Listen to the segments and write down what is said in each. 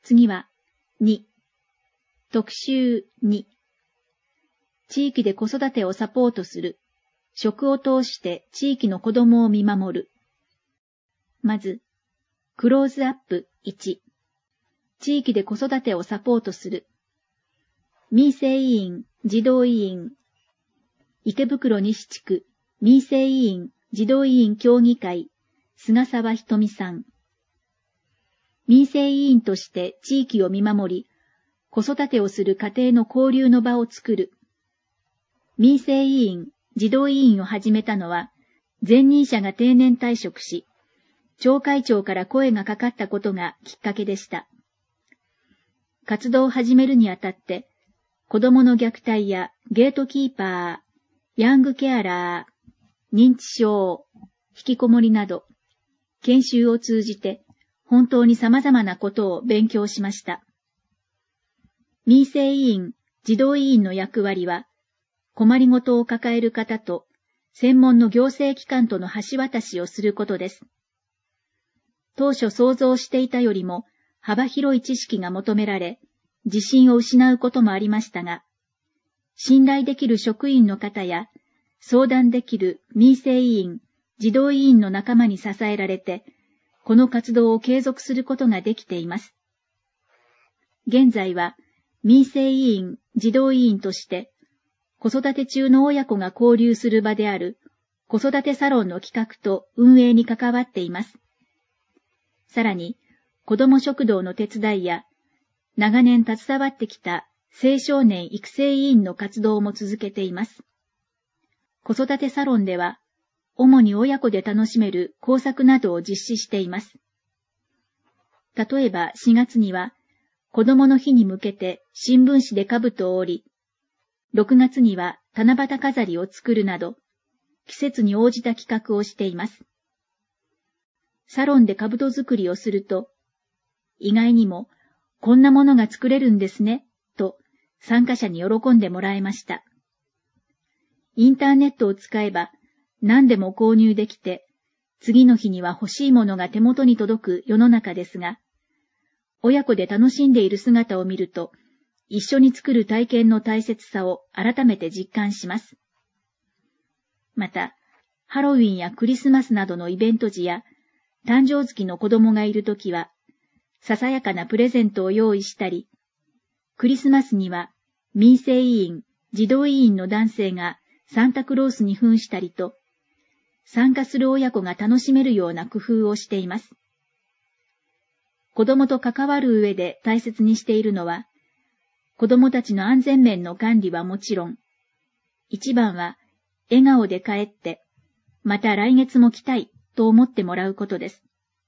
次は、2。特集2。地域で子育てをサポートする。食を通して地域の子供を見守る。まず、クローズアップ1。地域で子育てをサポートする。民生委員、児童委員。池袋西地区、民生委員、児童委員協議会、菅沢ひとみさん。民生委員として地域を見守り、子育てをする家庭の交流の場を作る。民生委員、児童委員を始めたのは、前任者が定年退職し、町会長から声がかかったことがきっかけでした。活動を始めるにあたって、子供の虐待やゲートキーパー、ヤングケアラー、認知症、引きこもりなど、研修を通じて本当に様々なことを勉強しました。民生委員、児童委員の役割は、困りごとを抱える方と専門の行政機関との橋渡しをすることです。当初想像していたよりも幅広い知識が求められ、自信を失うこともありましたが、信頼できる職員の方や相談できる民生委員、児童委員の仲間に支えられて、この活動を継続することができています。現在は民生委員、児童委員として、子育て中の親子が交流する場である子育てサロンの企画と運営に関わっています。さらに、子ども食堂の手伝いや、長年携わってきた青少年育成委員の活動も続けています。子育てサロンでは、主に親子で楽しめる工作などを実施しています。例えば4月には、子どもの日に向けて新聞紙で兜を折り、6月には七夕飾りを作るなど、季節に応じた企画をしています。サロンで兜作りをすると、意外にも、こんなものが作れるんですね、と参加者に喜んでもらえました。インターネットを使えば何でも購入できて、次の日には欲しいものが手元に届く世の中ですが、親子で楽しんでいる姿を見ると、一緒に作る体験の大切さを改めて実感します。また、ハロウィンやクリスマスなどのイベント時や、誕生月の子供がいるときは、ささやかなプレゼントを用意したり、クリスマスには民生委員、児童委員の男性がサンタクロースに扮したりと、参加する親子が楽しめるような工夫をしています。子供と関わる上で大切にしているのは、子供たちの安全面の管理はもちろん、一番は笑顔で帰って、また来月も来たいと思ってもらうことです。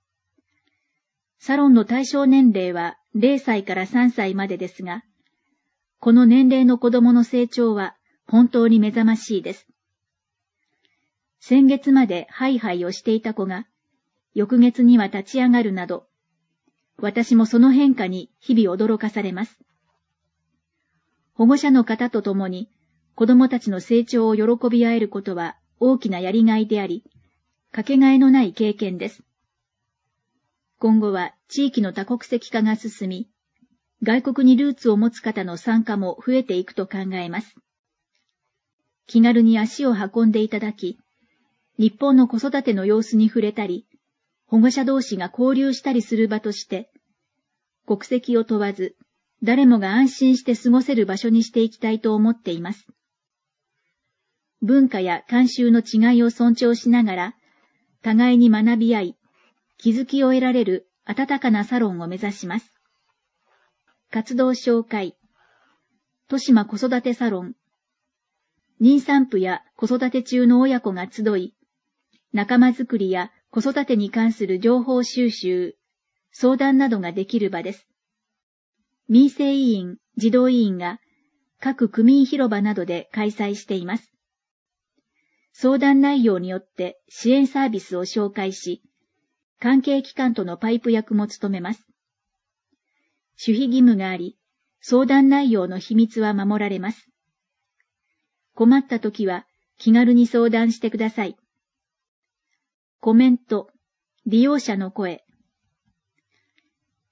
サロンの対象年齢は0歳から3歳までですが、この年齢の子供の成長は本当に目覚ましいです。先月までハイハイをしていた子が、翌月には立ち上がるなど、私もその変化に日々驚かされます。保護者の方と共に子供たちの成長を喜び合えることは大きなやりがいであり、かけがえのない経験です。今後は地域の多国籍化が進み、外国にルーツを持つ方の参加も増えていくと考えます。気軽に足を運んでいただき、日本の子育ての様子に触れたり、保護者同士が交流したりする場として、国籍を問わず、誰もが安心して過ごせる場所にしていきたいと思っています。文化や慣習の違いを尊重しながら、互いに学び合い、気づきを得られる温かなサロンを目指します。活動紹介。豊島子育てサロン。妊産婦や子育て中の親子が集い、仲間づくりや子育てに関する情報収集、相談などができる場です。民生委員、児童委員が各区民広場などで開催しています。相談内容によって支援サービスを紹介し、関係機関とのパイプ役も務めます。守秘義務があり、相談内容の秘密は守られます。困ったときは気軽に相談してください。コメント、利用者の声。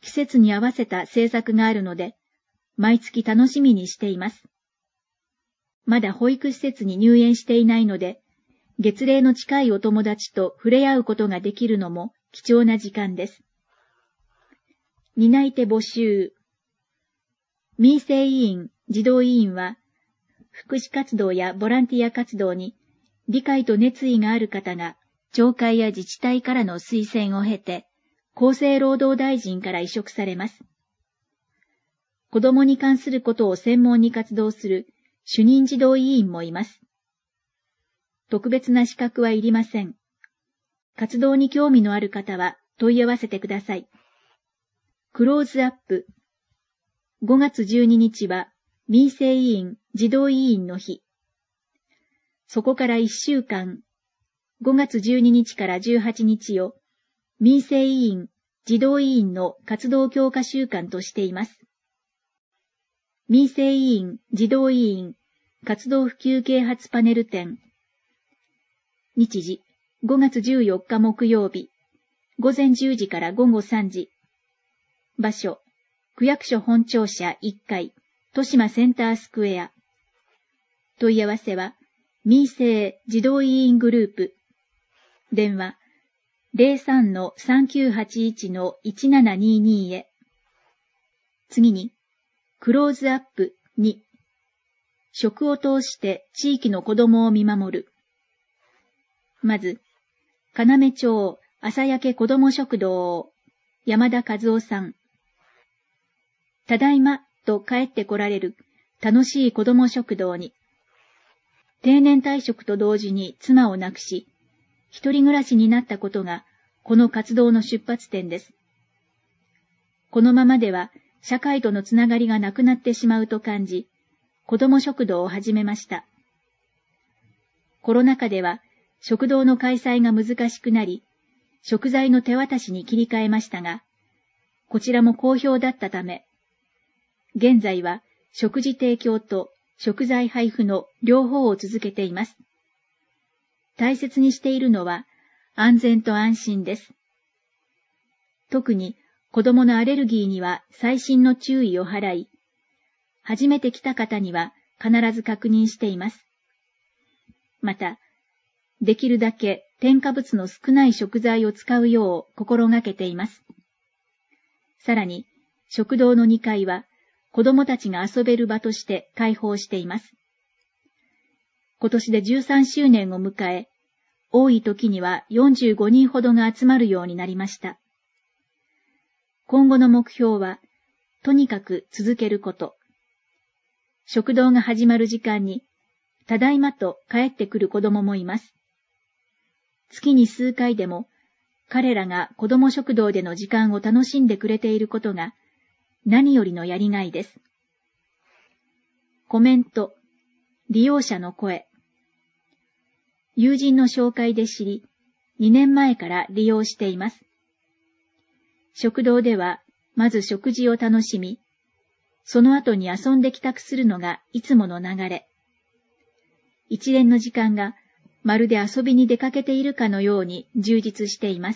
季節に合わせた制作があるので、毎月楽しみにしています。まだ保育施設に入園していないので、月齢の近いお友達と触れ合うことができるのも貴重な時間です。担い手募集。民生委員、児童委員は、福祉活動やボランティア活動に理解と熱意がある方が、町会や自治体からの推薦を経て、厚生労働大臣から委嘱されます。子どもに関することを専門に活動する主任児童委員もいます。特別な資格はいりません。活動に興味のある方は問い合わせてください。クローズアップ。5月12日は民生委員、児童委員の日。そこから1週間、5月12日から18日を民生委員、児童委員の活動強化週間としています。民生委員、児童委員、活動普及啓発パネル展。日時、5月14日木曜日、午前10時から午後3時。場所、区役所本庁舎1階、豊島センタースクエア。問い合わせは、民生児童委員グループ。電話、03-3981-1722 へ。次に、クローズアップ2。食を通して地域の子どもを見守る。まず、要町朝焼け子ども食堂、山田和夫さん。ただいまと帰って来られる楽しい子ども食堂に。定年退職と同時に妻を亡くし、一人暮らしになったことが、この活動の出発点です。このままでは、社会とのつながりがなくなってしまうと感じ、子ども食堂を始めました。コロナ禍では、食堂の開催が難しくなり、食材の手渡しに切り替えましたが、こちらも好評だったため、現在は食事提供と食材配布の両方を続けています。大切にしているのは安全と安心です。特に子供のアレルギーには細心の注意を払い、初めて来た方には必ず確認しています。また、できるだけ添加物の少ない食材を使うよう心がけています。さらに、食堂の2階は子供たちが遊べる場として開放しています。今年で13周年を迎え、多い時には45人ほどが集まるようになりました。今後の目標は、とにかく続けること。食堂が始まる時間に、ただいまと帰ってくる子供もいます。月に数回でも、彼らが子供食堂での時間を楽しんでくれていることが、何よりのやりがいです。コメント、利用者の声。友人の紹介で知り、2年前から利用しています。食堂では、まず食事を楽しみ、その後に遊んで帰宅するのがいつもの流れ。一連の時間が、まるで遊びに出かけているかのように充実しています。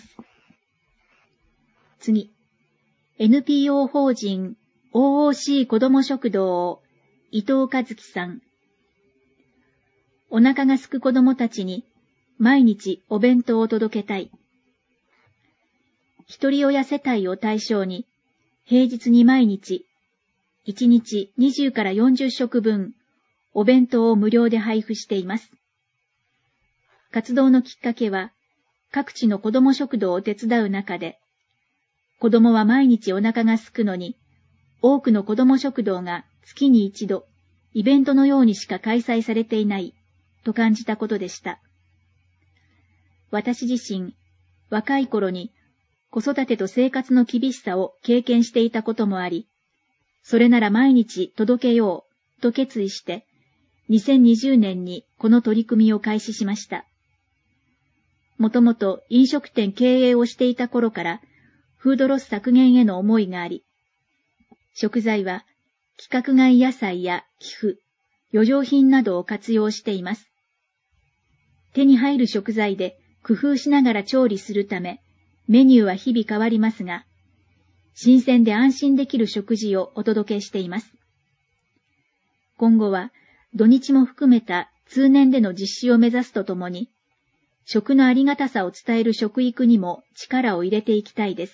次、NPO 法人 OOC 子ども食堂伊藤和樹さん。お腹が空く子どもたちに毎日お弁当を届けたい。一人親世帯を対象に平日に毎日1日20から40食分お弁当を無料で配布しています。活動のきっかけは、各地の子ども食堂を手伝う中で、子どもは毎日お腹が空くのに、多くの子ども食堂が月に一度、イベントのようにしか開催されていない、と感じたことでした。私自身、若い頃に子育てと生活の厳しさを経験していたこともあり、それなら毎日届けよう、と決意して、2020年にこの取り組みを開始しました。もともと飲食店経営をしていた頃からフードロス削減への思いがあり、食材は規格外野菜や寄付、余剰品などを活用しています。手に入る食材で工夫しながら調理するため、メニューは日々変わりますが、 新鮮で安心できる食事をお届けしています。今後は土日も含めた通年での実施を目指すとともに、食のありがたさを伝える食育にも力を入れていきたいです。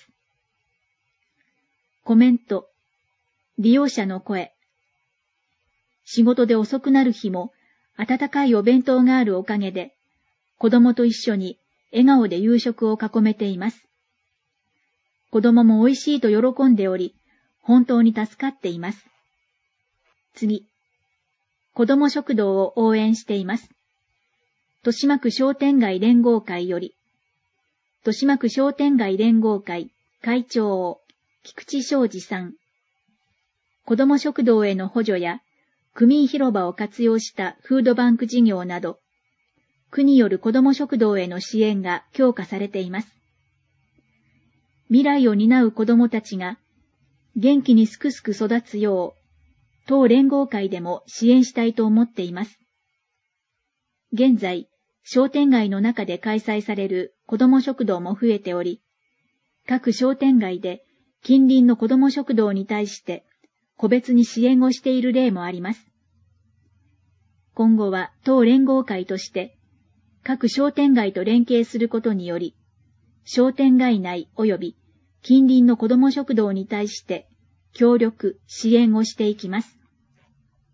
コメント。利用者の声。仕事で遅くなる日も温かいお弁当があるおかげで、子供と一緒に笑顔で夕食を囲めています。子供も美味しいと喜んでおり、本当に助かっています。次。子供食堂を応援しています。豊島区商店街連合会より、豊島区商店街連合会会長、菊池昌司さん。子供食堂への補助や、区民広場を活用したフードバンク事業など、区による子供食堂への支援が強化されています。未来を担う子供たちが元気にすくすく育つよう、当連合会でも支援したいと思っています。現在、商店街の中で開催される子供食堂も増えており、各商店街で近隣の子供食堂に対して個別に支援をしている例もあります。今後は当連合会として各商店街と連携することにより、商店街内及び近隣の子供食堂に対して協力、支援をしていきます。